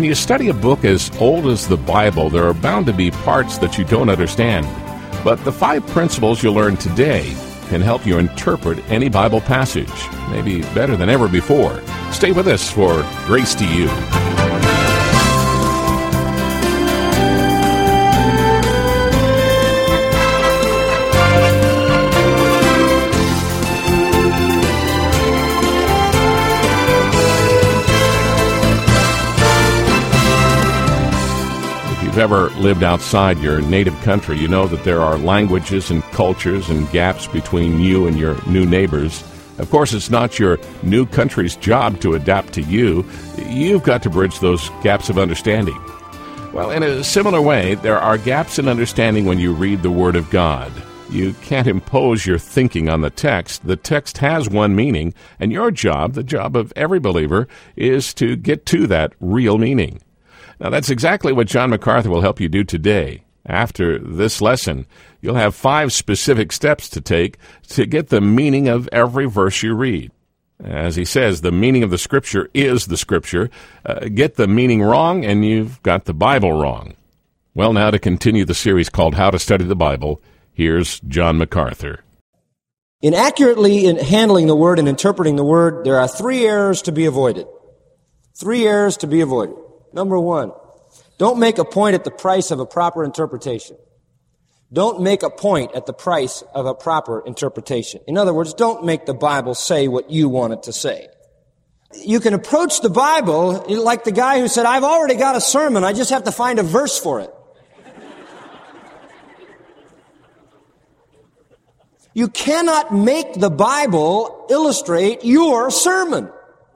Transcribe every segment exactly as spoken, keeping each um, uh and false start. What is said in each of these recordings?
When you study a book as old as the Bible, there are bound to be parts that you don't understand. But the five principles you'll learn today can help you interpret any Bible passage, maybe better than ever before. Stay with us for Grace to You. If you've ever lived outside your native country, you know that there are languages and cultures and gaps between you and your new neighbors. Of course, it's not your new country's job to adapt to you. You've got to bridge those gaps of understanding. Well, in a similar way, there are gaps in understanding when you read the Word of God. You can't impose your thinking on the text. The text has one meaning, and your job, the job of every believer, is to get to that real meaning. Now, that's exactly what John MacArthur will help you do today. After this lesson, you'll have five specific steps to take to get the meaning of every verse you read. As he says, the meaning of the Scripture is the Scripture. Uh, get the meaning wrong, and you've got the Bible wrong. Well, now to continue the series called How to Study the Bible, here's John MacArthur. In accurately in handling the Word and interpreting the Word, there are three errors to be avoided. Three errors to be avoided. Number one, don't make a point at the price of a proper interpretation. Don't make a point at the price of a proper interpretation. In other words, don't make the Bible say what you want it to say. You can approach the Bible like the guy who said, I've already got a sermon, I just have to find a verse for it. You cannot make the Bible illustrate your sermon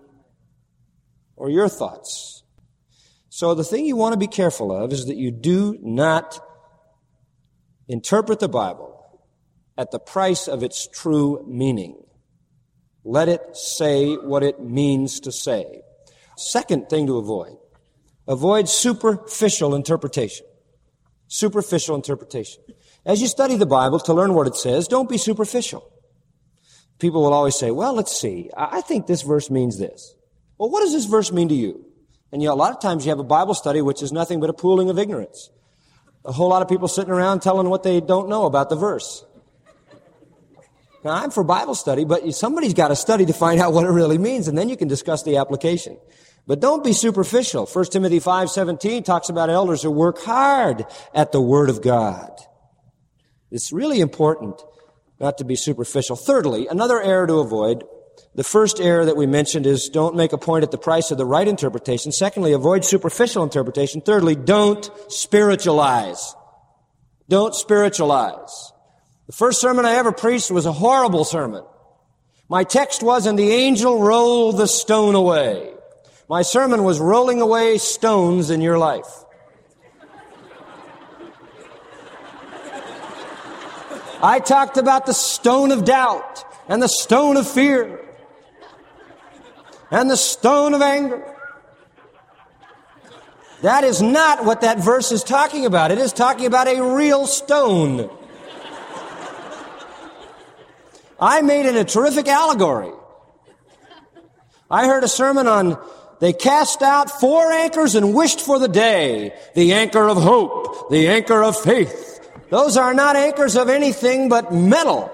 or your thoughts. So the thing you want to be careful of is that you do not interpret the Bible at the price of its true meaning. Let it say what it means to say. Second thing to avoid, avoid superficial interpretation. Superficial interpretation. As you study the Bible to learn what it says, don't be superficial. People will always say, well, let's see, I think this verse means this. Well, what does this verse mean to you? And you know, a lot of times you have a Bible study which is nothing but a pooling of ignorance. A whole lot of people sitting around telling what they don't know about the verse. Now, I'm for Bible study, but somebody's got to study to find out what it really means, and then you can discuss the application. But don't be superficial. First Timothy five seventeen talks about elders who work hard at the Word of God. It's really important not to be superficial. Thirdly, another error to avoid. The first error that we mentioned is don't make a point at the price of the right interpretation. Secondly, avoid superficial interpretation. Thirdly, don't spiritualize. Don't spiritualize. The first sermon I ever preached was a horrible sermon. My text was, and the angel rolled the stone away. My sermon was rolling away stones in your life. I talked about the stone of doubt and the stone of fear and the stone of anger. That is not what that verse is talking about. It is talking about a real stone. I made it a terrific allegory. I heard a sermon on they cast out four anchors and wished for the day. The anchor of hope, the anchor of faith. Those are not anchors of anything but metal.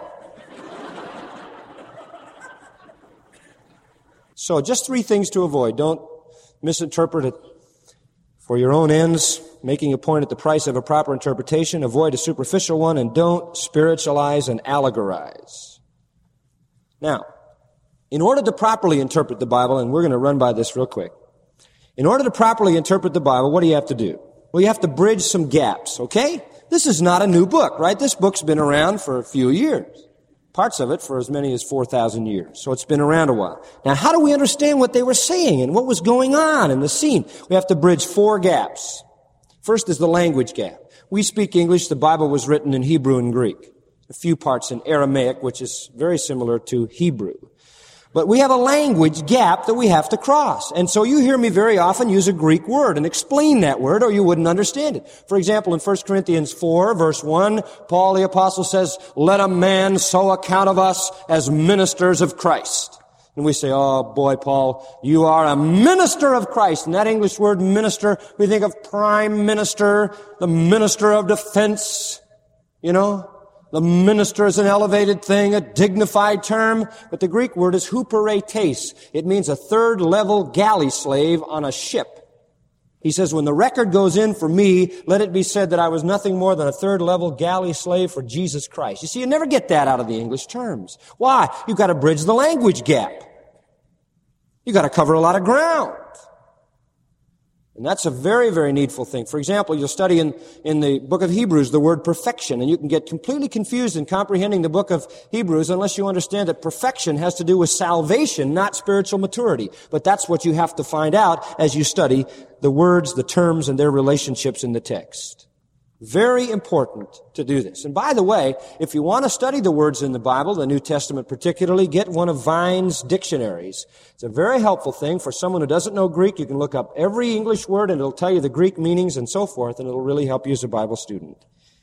So just three things to avoid. Don't misinterpret it for your own ends, making a point at the price of a proper interpretation. Avoid a superficial one, and don't spiritualize and allegorize. Now, in order to properly interpret the Bible, and we're going to run by this real quick. In order to properly interpret the Bible, what do you have to do? Well, you have to bridge some gaps, okay? This is not a new book, right? This book's been around for a few years. Parts of it for as many as four thousand years. So it's been around a while. Now, how do we understand what they were saying and what was going on in the scene? We have to bridge four gaps. First is the language gap. We speak English. The Bible was written in Hebrew and Greek. A few parts in Aramaic, which is very similar to Hebrew. But we have a language gap that we have to cross. And so you hear me very often use a Greek word and explain that word or you wouldn't understand it. For example, in First Corinthians four, verse one, Paul the Apostle says, let a man so account of us as ministers of Christ. And we say, oh boy, Paul, you are a minister of Christ. And that English word minister, we think of prime minister, the minister of defense, you know. The minister is an elevated thing, a dignified term. But the Greek word is huperetes. It means a third level galley slave on a ship. He says, when the record goes in for me, let it be said that I was nothing more than a third level galley slave for Jesus Christ. You see, you never get that out of the English terms. Why? You've got to bridge the language gap. You've got to cover a lot of ground. And that's a very, very needful thing. For example, you'll study in, in the book of Hebrews the word perfection, and you can get completely confused in comprehending the book of Hebrews unless you understand that perfection has to do with salvation, not spiritual maturity. But that's what you have to find out as you study the words, the terms, and their relationships in the text. Very important to do this. And by the way, if you want to study the words in the Bible, the New Testament particularly, get one of Vine's dictionaries. It's a very helpful thing for someone who doesn't know Greek. You can look up every English word and it'll tell you the Greek meanings and so forth, and it'll really help you as a Bible student.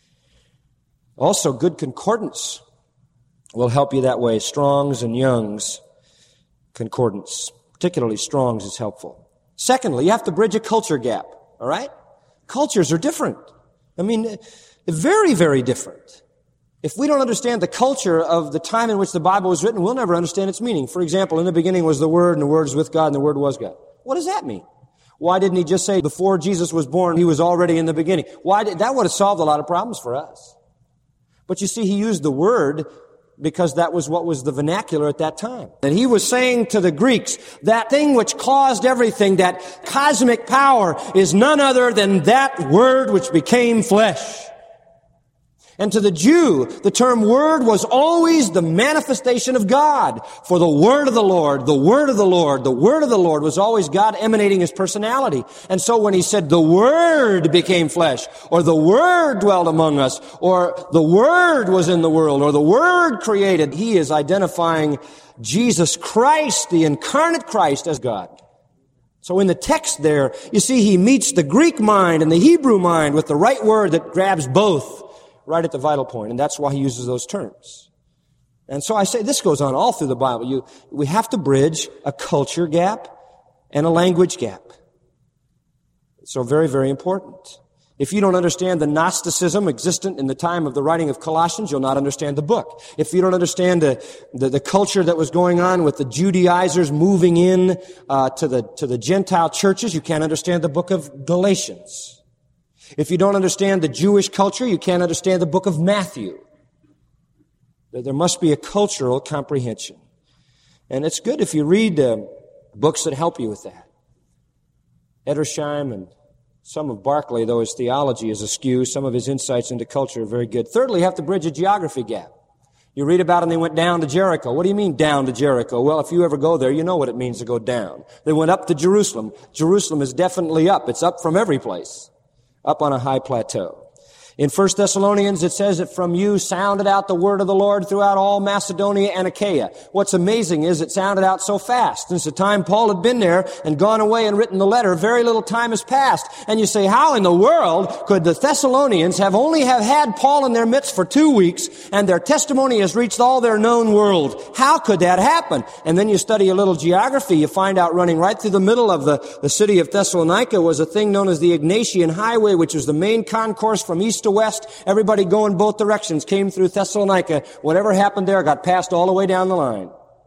Also, good concordance will help you that way. Strong's and Young's concordance. Particularly Strong's is helpful. Secondly, you have to bridge a culture gap. All right? Cultures are different. I mean, very, very different. If we don't understand the culture of the time in which the Bible was written, we'll never understand its meaning. For example, in the beginning was the Word, and the Word was with God, and the Word was God. What does that mean? Why didn't he just say before Jesus was born, he was already in the beginning? Why did, that would have solved a lot of problems for us. But you see, he used the Word because that was what was the vernacular at that time. And he was saying to the Greeks, that thing which caused everything, that cosmic power, is none other than that Word which became flesh. And to the Jew, the term word was always the manifestation of God. For the word of the Lord, the word of the Lord, the word of the Lord was always God emanating his personality. And so when he said the word became flesh, or the word dwelled among us, or the word was in the world, or the word created, he is identifying Jesus Christ, the incarnate Christ, as God. So in the text there, you see he meets the Greek mind and the Hebrew mind with the right word that grabs both right at the vital point, and that's why he uses those terms. And so I say this goes on all through the Bible. You, we have to bridge a culture gap and a language gap. So very, very important. If you don't understand the Gnosticism existent in the time of the writing of Colossians, you'll not understand the book. If you don't understand the, the, the culture that was going on with the Judaizers moving in uh, to the to the Gentile churches, you can't understand the book of Galatians. If you don't understand the Jewish culture, you can't understand the book of Matthew. There must be a cultural comprehension. And it's good if you read uh, books that help you with that. Edersheim and some of Barclay, though his theology is askew, some of his insights into culture are very good. Thirdly, you have to bridge a geography gap. You read about them, they went down to Jericho. What do you mean down to Jericho? Well, if you ever go there, you know what it means to go down. They went up to Jerusalem. Jerusalem is definitely up. It's up from every place. Up on a high plateau. In First Thessalonians, it says that from you sounded out the word of the Lord throughout all Macedonia and Achaia. What's amazing is it sounded out so fast. Since the time Paul had been there and gone away and written the letter, very little time has passed. And you say, how in the world could the Thessalonians have only have had Paul in their midst for two weeks and their testimony has reached all their known world? How could that happen? And then you study a little geography, you find out running right through the middle of the, the city of Thessalonica was a thing known as the Egnatian Highway, which was the main concourse from east to west. Everybody going both directions came through Thessalonica. Whatever happened there got passed all the way down the line.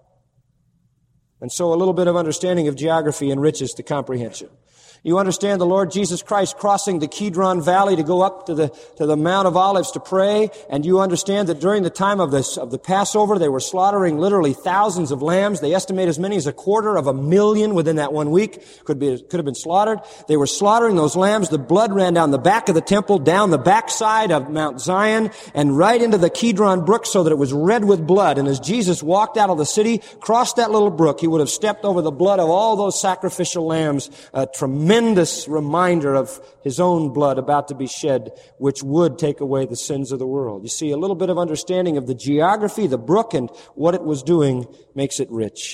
And so a little bit of understanding of geography enriches the comprehension. You understand the Lord Jesus Christ crossing the Kidron Valley to go up to the to the Mount of Olives to pray, and you understand that during the time of this of the Passover, they were slaughtering literally thousands of lambs. They estimate as many as a quarter of a million within that one week could be could have been slaughtered. They were slaughtering those lambs. The blood ran down the back of the temple, down the backside of Mount Zion, and right into the Kidron Brook, so that it was red with blood. And as Jesus walked out of the city, crossed that little brook, he would have stepped over the blood of all those sacrificial lambs. A tremendous Tremendous reminder of his own blood about to be shed, which would take away the sins of the world. You see, a little bit of understanding of the geography, the brook, and what it was doing makes it rich.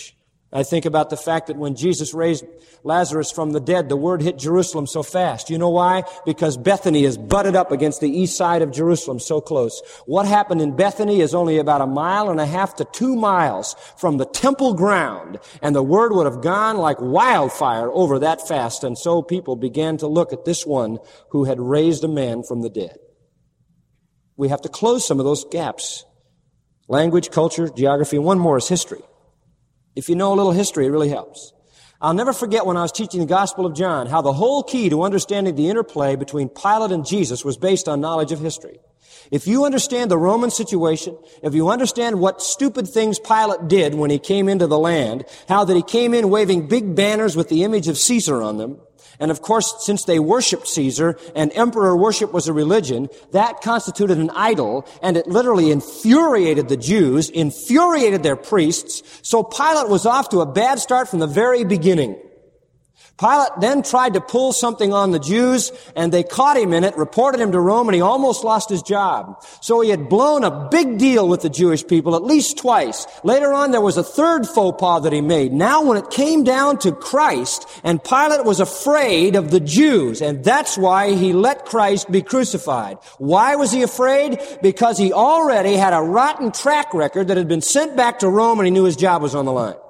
I think about the fact that when Jesus raised Lazarus from the dead, the word hit Jerusalem so fast. You know why? Because Bethany is butted up against the east side of Jerusalem, so close. What happened in Bethany is only about a mile and a half to two miles from the temple ground, and the word would have gone like wildfire over that fast, and so people began to look at this one who had raised a man from the dead. We have to close some of those gaps. Language, culture, geography, and one more is history. If you know a little history, it really helps. I'll never forget when I was teaching the Gospel of John, how the whole key to understanding the interplay between Pilate and Jesus was based on knowledge of history. If you understand the Roman situation, if you understand what stupid things Pilate did when he came into the land, how that he came in waving big banners with the image of Caesar on them, and of course, since they worshiped Caesar and emperor worship was a religion, that constituted an idol, and it literally infuriated the Jews, infuriated their priests. So Pilate was off to a bad start from the very beginning. Pilate then tried to pull something on the Jews, and they caught him in it, reported him to Rome, and he almost lost his job. So he had blown a big deal with the Jewish people at least twice. Later on, there was a third faux pas that he made. Now, when it came down to Christ, and Pilate was afraid of the Jews, and that's why he let Christ be crucified. Why was he afraid? Because he already had a rotten track record that had been sent back to Rome, and he knew his job was on the line.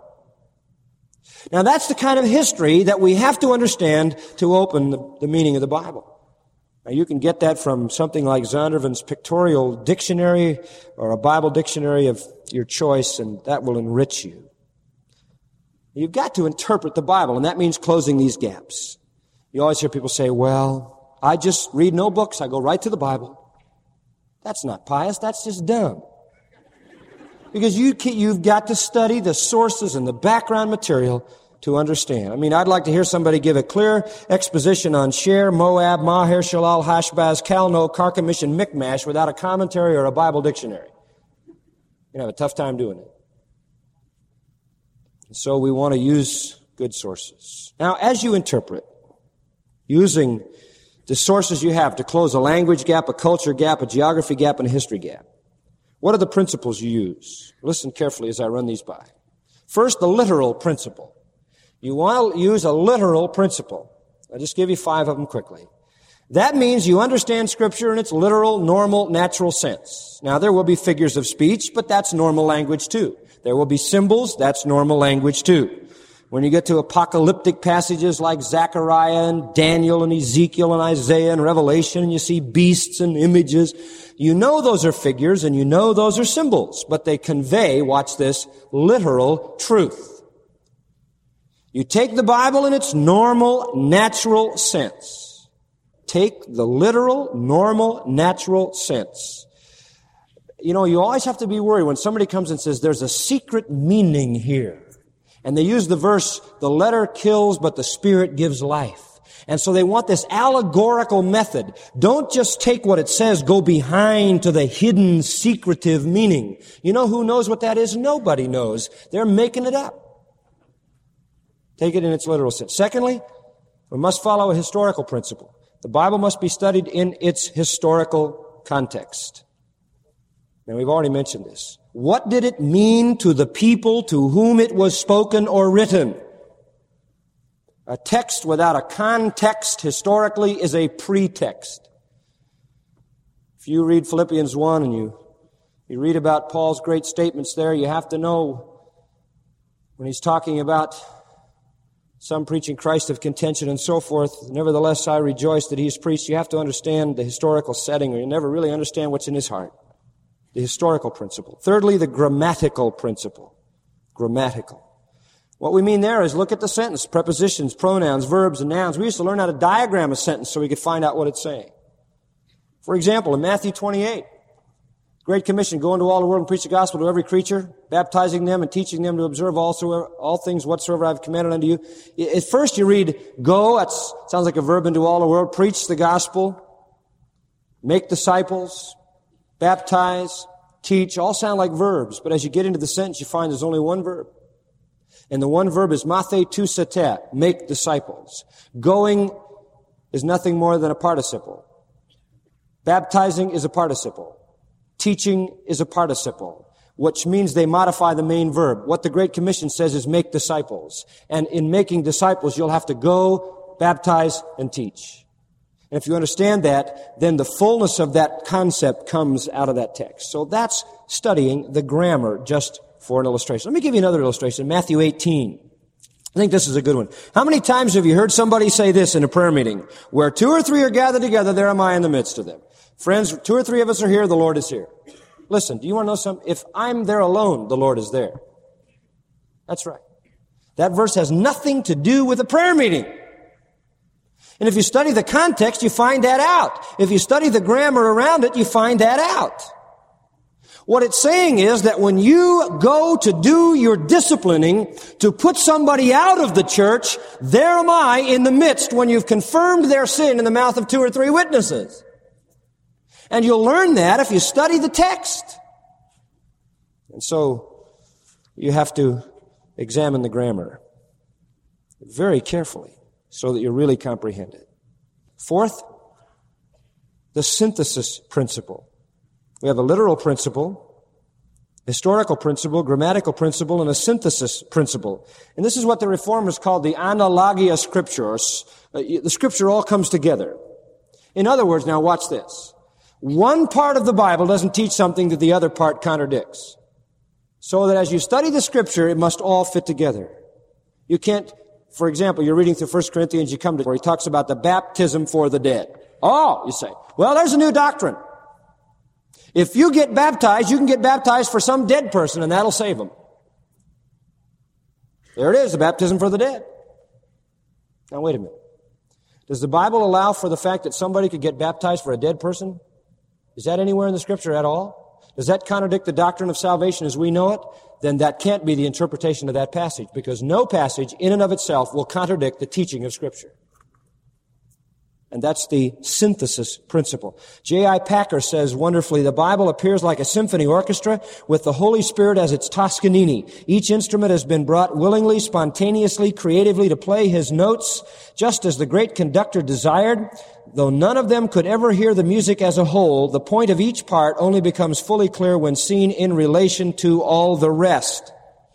Now, that's the kind of history that we have to understand to open the, the meaning of the Bible. Now, you can get that from something like Zondervan's Pictorial Dictionary or a Bible dictionary of your choice, and that will enrich you. You've got to interpret the Bible, and that means closing these gaps. You always hear people say, well, I just read no books. I go right to the Bible. That's not pious. That's just dumb. Because you can, you've got to study the sources and the background material to understand. I mean, I'd like to hear somebody give a clear exposition on Sher, Moab, Maher, Shalal, Hashbaz, Calno, Carchemish, and Michmash without a commentary or a Bible dictionary. You're going to have a tough time doing it. And so we want to use good sources. Now, as you interpret, using the sources you have to close a language gap, a culture gap, a geography gap, and a history gap, what are the principles you use? Listen carefully as I run these by. First, the literal principle. You want to use a literal principle. I'll just give you five of them quickly. That means you understand Scripture in its literal, normal, natural sense. Now, there will be figures of speech, but that's normal language too. There will be symbols, that's normal language too. When you get to apocalyptic passages like Zechariah and Daniel and Ezekiel and Isaiah and Revelation, and you see beasts and images, you know those are figures and you know those are symbols, but they convey, watch this, literal truth. You take the Bible in its normal, natural sense. Take the literal, normal, natural sense. You know, you always have to be worried when somebody comes and says, there's a secret meaning here. And they use the verse, the letter kills, but the Spirit gives life. And so they want this allegorical method. Don't just take what it says, go behind to the hidden, secretive meaning. You know who knows what that is? Nobody knows. They're making it up. Take it in its literal sense. Secondly, we must follow a historical principle. The Bible must be studied in its historical context. Now, we've already mentioned this. What did it mean to the people to whom it was spoken or written? A text without a context historically is a pretext. If you read Philippians one and you, you read about Paul's great statements there, you have to know when he's talking about some preaching Christ of contention and so forth, nevertheless I rejoice that he's preached. You have to understand the historical setting, or you never really understand what's in his heart. The historical principle. Thirdly, the grammatical principle. Grammatical. What we mean there is look at the sentence, prepositions, pronouns, verbs, and nouns. We used to learn how to diagram a sentence so we could find out what it's saying. For example, in Matthew twenty-eight, Great Commission, go into all the world and preach the gospel to every creature, baptizing them and teaching them to observe also all things whatsoever I have commanded unto you. At first you read, go, that sounds like a verb, into all the world, preach the gospel, make disciples, baptize, teach, all sound like verbs. But as you get into the sentence, you find there's only one verb. And the one verb is mathe tu setet, make disciples. Going is nothing more than a participle. Baptizing is a participle. Teaching is a participle. which means they modify the main verb. What the Great Commission says is make disciples. And in making disciples, you'll have to go, baptize, and teach. And if you understand that, then the fullness of that concept comes out of that text. So that's studying the grammar just for an illustration. Let me give you another illustration. Matthew eighteen. I think this is a good one. How many times have you heard somebody say this in a prayer meeting? Where two or three are gathered together, there am I in the midst of them. Friends, two or three of us are here, the Lord is here. Listen, do you want to know something? If I'm there alone, the Lord is there. That's right. That verse has nothing to do with a prayer meeting. And if you study the context, you find that out. If you study the grammar around it, you find that out. What it's saying is that when you go to do your disciplining to put somebody out of the church, there am I in the midst when you've confirmed their sin in the mouth of two or three witnesses. And you'll learn that if you study the text. And so you have to examine the grammar very carefully so that you really comprehend it. Fourth, the synthesis principle. We have a literal principle, historical principle, grammatical principle, and a synthesis principle. And this is what the Reformers called the analogia scripturis. Uh, the scripture all comes together. In other words, now watch this. One part of the Bible doesn't teach something that the other part contradicts. So that as you study the scripture, it must all fit together. You can't, for example, you're reading through First Corinthians, you come to where he talks about the baptism for the dead. Oh, you say, well, there's a new doctrine. If you get baptized, you can get baptized for some dead person, and that'll save them. There it is, the baptism for the dead. Now, wait a minute. Does the Bible allow for the fact that somebody could get baptized for a dead person? Is that anywhere in the Scripture at all? Does that contradict the doctrine of salvation as we know it? Then that can't be the interpretation of that passage, because no passage in and of itself will contradict the teaching of Scripture. And that's the synthesis principle. J I Packer says wonderfully, the Bible appears like a symphony orchestra with the Holy Spirit as its Toscanini. Each instrument has been brought willingly, spontaneously, creatively to play his notes, just as the great conductor desired. Though none of them could ever hear the music as a whole, the point of each part only becomes fully clear when seen in relation to all the rest.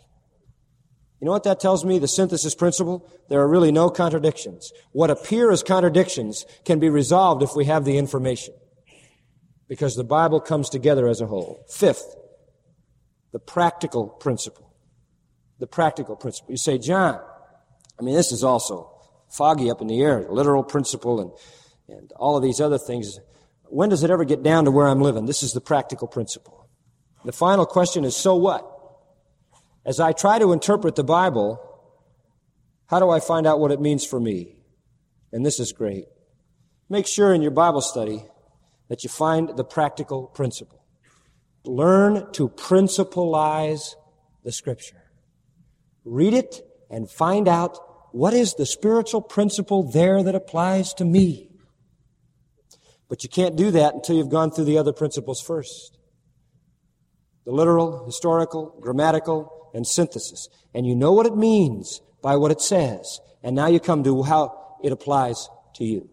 You know what that tells me, the synthesis principle? There are really no contradictions. What appear as contradictions can be resolved if we have the information, because the Bible comes together as a whole. Fifth, the practical principle. The practical principle. You say, John, I mean, this is also foggy up in the air, the literal principle and, and all of these other things. When does it ever get down to where I'm living? This is the practical principle. The final question is, so what? As I try to interpret the Bible, how do I find out what it means for me? And this is great. Make sure in your Bible study that you find the practical principle. Learn to principalize the Scripture. Read it and find out what is the spiritual principle there that applies to me. But you can't do that until you've gone through the other principles first. The literal, historical, grammatical, and synthesis. And you know what it means by what it says. And now you come to how it applies to you.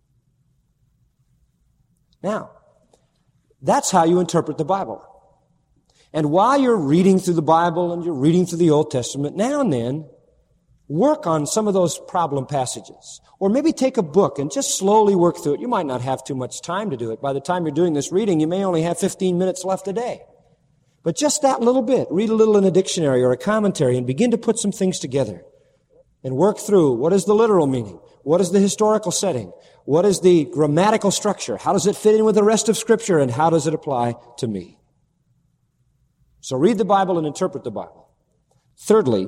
Now, that's how you interpret the Bible. And while you're reading through the Bible and you're reading through the Old Testament, now and then, work on some of those problem passages. Or maybe take a book and just slowly work through it. You might not have too much time to do it. By the time you're doing this reading, you may only have fifteen minutes left a day. But just that little bit, read a little in a dictionary or a commentary and begin to put some things together and work through what is the literal meaning? What is the historical setting? What is the grammatical structure? How does it fit in with the rest of Scripture, and how does it apply to me? So read the Bible and interpret the Bible. Thirdly,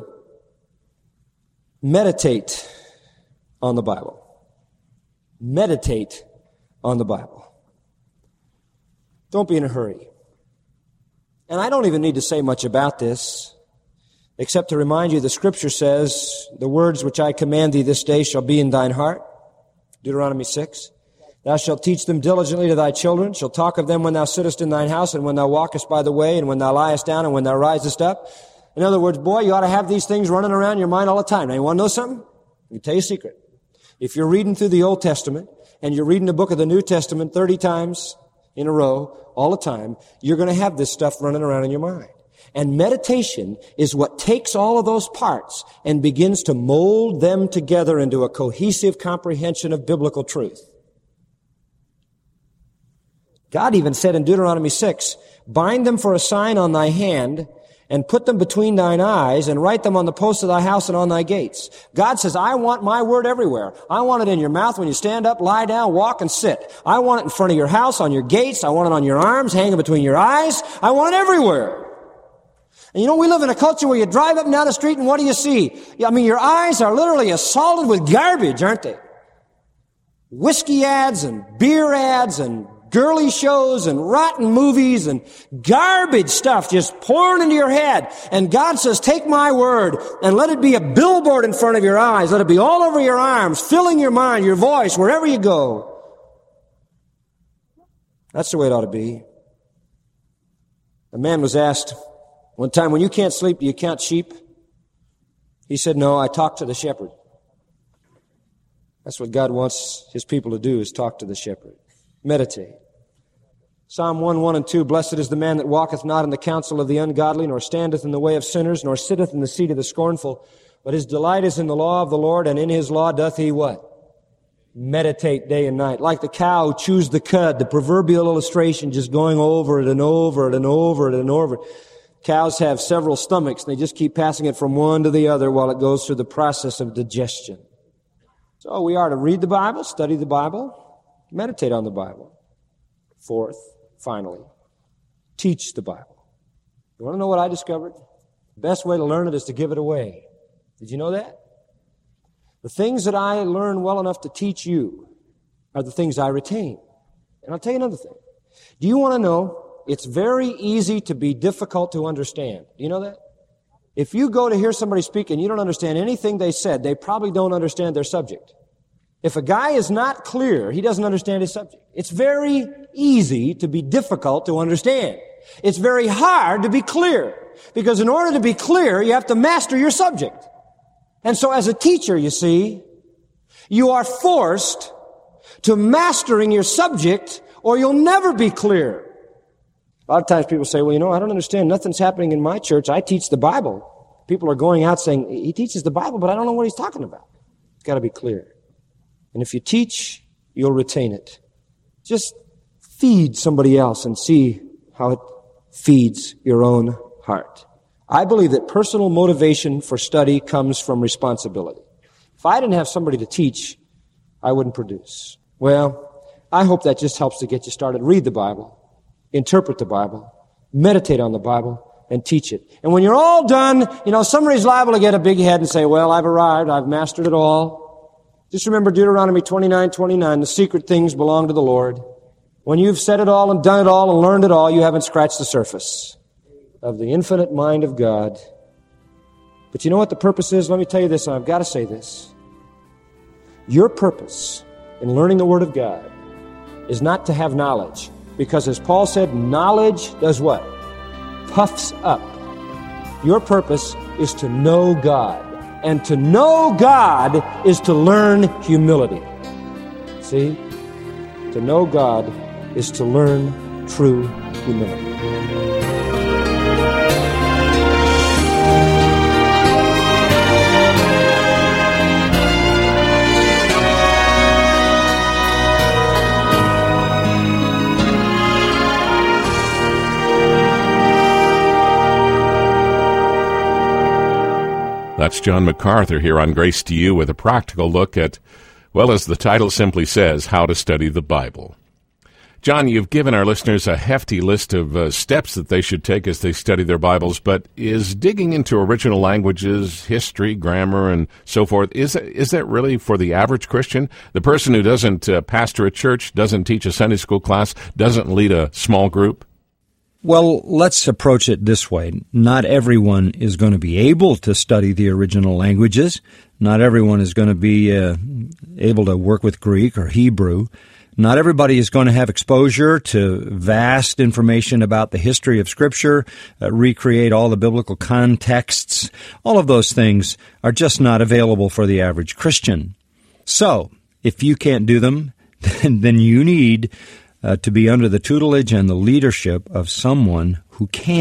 meditate on the Bible. Meditate on the Bible. Don't be in a hurry. And I don't even need to say much about this, except to remind you the Scripture says, the words which I command thee this day shall be in thine heart. Deuteronomy six. Thou shalt teach them diligently to thy children, shalt talk of them when thou sittest in thine house, and when thou walkest by the way, and when thou liest down, and when thou risest up. In other words, boy, you ought to have these things running around your mind all the time. Now, you want to know something? Let me tell you a secret. If you're reading through the Old Testament, and you're reading the book of the New Testament thirty times in a row, all the time, you're going to have this stuff running around in your mind. And meditation is what takes all of those parts and begins to mold them together into a cohesive comprehension of biblical truth. God even said in Deuteronomy six, bind them for a sign on thy hand, and put them between thine eyes, and write them on the posts of thy house and on thy gates. God says, I want my word everywhere. I want it in your mouth when you stand up, lie down, walk, and sit. I want it in front of your house, on your gates. I want it on your arms, hanging between your eyes. I want it everywhere. And you know, we live in a culture where you drive up and down the street, and what do you see? I mean, your eyes are literally assaulted with garbage, aren't they? Whiskey ads and beer ads and girly shows and rotten movies and garbage stuff just pouring into your head. And God says, take my word and let it be a billboard in front of your eyes. Let it be all over your arms, filling your mind, your voice, wherever you go. That's the way it ought to be. A man was asked one time, when you can't sleep, do you count sheep? He said, no, I talk to the shepherd. That's what God wants his people to do, is talk to the shepherd. Meditate. Psalm one, one and two, blessed is the man that walketh not in the counsel of the ungodly, nor standeth in the way of sinners, nor sitteth in the seat of the scornful. But his delight is in the law of the Lord, and in his law doth he what? Meditate day and night. Like the cow who chews the cud, the proverbial illustration, just going over it and over it and over it and over it. Cows have several stomachs, and they just keep passing it from one to the other while it goes through the process of digestion. So we are to read the Bible, study the Bible, meditate on the Bible. Fourth, finally, teach the Bible. You want to know what I discovered? The best way to learn it is to give it away. Did you know that? The things that I learn well enough to teach you are the things I retain. And I'll tell you another thing. Do you want to know? It's very easy to be difficult to understand. Do you know that? If you go to hear somebody speak and you don't understand anything they said, they probably don't understand their subject. If a guy is not clear, he doesn't understand his subject. It's very easy to be difficult to understand. It's very hard to be clear. Because in order to be clear, you have to master your subject. And so as a teacher, you see, you are forced to mastering your subject, or you'll never be clear. A lot of times people say, well, you know, I don't understand. Nothing's happening in my church. I teach the Bible. People are going out saying, he teaches the Bible, but I don't know what he's talking about. It's got to be clear. And if you teach, you'll retain it. Just feed somebody else and see how it feeds your own heart. I believe that personal motivation for study comes from responsibility. If I didn't have somebody to teach, I wouldn't produce. Well, I hope that just helps to get you started. Read the Bible. Interpret the Bible, meditate on the Bible, and teach it. And when you're all done, you know, somebody's liable to get a big head and say, well, I've arrived, I've mastered it all. Just remember Deuteronomy twenty-nine, twenty-nine, the secret things belong to the Lord. When you've said it all and done it all and learned it all, you haven't scratched the surface of the infinite mind of God. But you know what the purpose is? Let me tell you this, and I've got to say this. Your purpose in learning the Word of God is not to have knowledge. Because as Paul said, knowledge does what? Puffs up. Your purpose is to know God. And to know God is to learn humility. See? To know God is to learn true humility. That's John MacArthur here on Grace to You with a practical look at, well, as the title simply says, how to study the Bible. John, you've given our listeners a hefty list of uh, steps that they should take as they study their Bibles, but is digging into original languages, history, grammar, and so forth, is, is that really for the average Christian? The person who doesn't uh, pastor a church, doesn't teach a Sunday school class, doesn't lead a small group? Well, let's approach it this way. Not everyone is going to be able to study the original languages. Not everyone is going to be uh, able to work with Greek or Hebrew. Not everybody is going to have exposure to vast information about the history of Scripture, uh, recreate all the biblical contexts. All of those things are just not available for the average Christian. So, if you can't do them, then, then you need Uh, to be under the tutelage and the leadership of someone who can.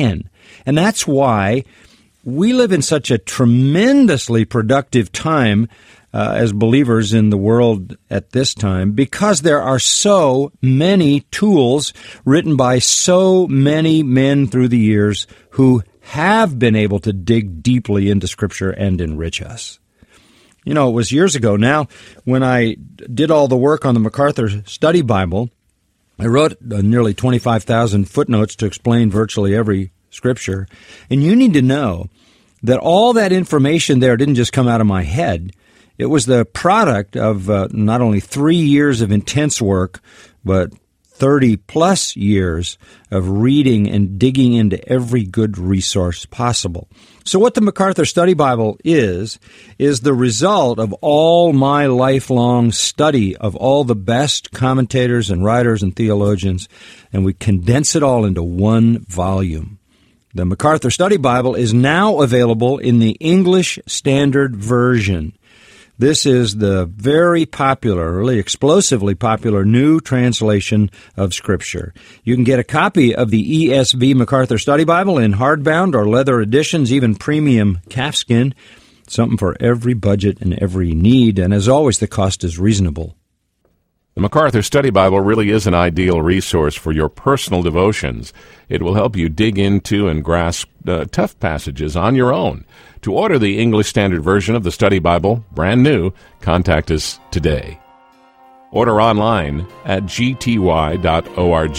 And that's why we live in such a tremendously productive time uh, as believers in the world at this time, because there are so many tools written by so many men through the years who have been able to dig deeply into Scripture and enrich us. You know, it was years ago now when I did all the work on the MacArthur Study Bible. I wrote uh, nearly twenty-five thousand footnotes to explain virtually every Scripture. And you need to know that all that information there didn't just come out of my head. It was the product of uh, not only three years of intense work, but thirty-plus years of reading and digging into every good resource possible. So what the MacArthur Study Bible is, is the result of all my lifelong study of all the best commentators and writers and theologians, and we condense it all into one volume. The MacArthur Study Bible is now available in the English Standard Version. This is the very popular, really explosively popular new translation of Scripture. You can get a copy of the E S V MacArthur Study Bible in hardbound or leather editions, even premium calfskin. Something for every budget and every need, and as always, the cost is reasonable. The MacArthur Study Bible really is an ideal resource for your personal devotions. It will help you dig into and grasp uh, tough passages on your own. To order the English Standard Version of the Study Bible, brand new, contact us today. Order online at g t y dot org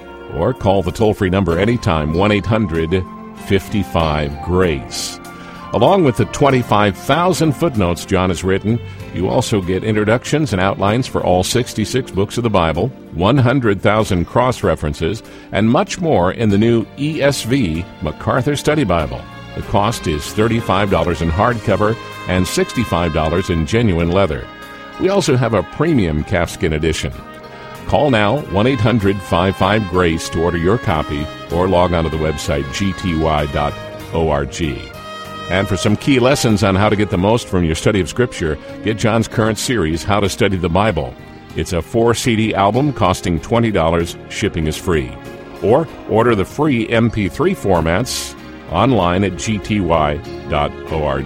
or call the toll-free number anytime, one eight hundred fifty-five GRACE. Along with the twenty-five thousand footnotes John has written, you also get introductions and outlines for all sixty-six books of the Bible, one hundred thousand cross-references, and much more in the new E S V MacArthur Study Bible. The cost is thirty-five dollars in hardcover and sixty-five dollars in genuine leather. We also have a premium calfskin edition. Call now, one eight hundred fifty-five GRACE to order your copy, or log on to the website g t y dot org. And for some key lessons on how to get the most from your study of Scripture, get John's current series, How to Study the Bible. It's a four C D album costing twenty dollars. Shipping is free. Or order the free M P three formats online at g t y dot org.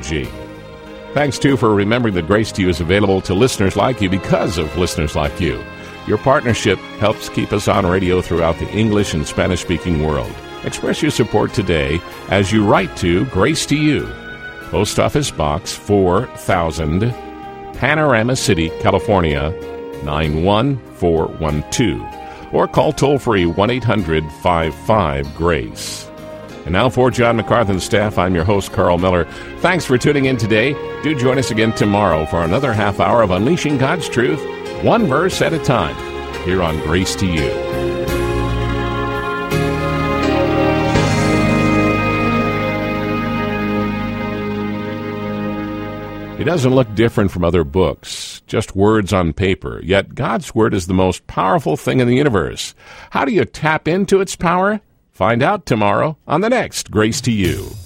Thanks, too, for remembering that Grace to You is available to listeners like you because of listeners like you. Your partnership helps keep us on radio throughout the English and Spanish-speaking world. Express your support today as you write to Grace to You, Post Office Box four thousand, Panorama City, California, nine one four one two, or call toll-free one eight hundred fifty-five GRACE. And now for John MacArthur and staff, I'm your host, Carl Miller. Thanks for tuning in today. Do join us again tomorrow for another half hour of Unleashing God's Truth, one verse at a time, here on Grace to You. It doesn't look different from other books, just words on paper, yet God's Word is the most powerful thing in the universe. How do you tap into its power? Find out tomorrow on the next Grace to You.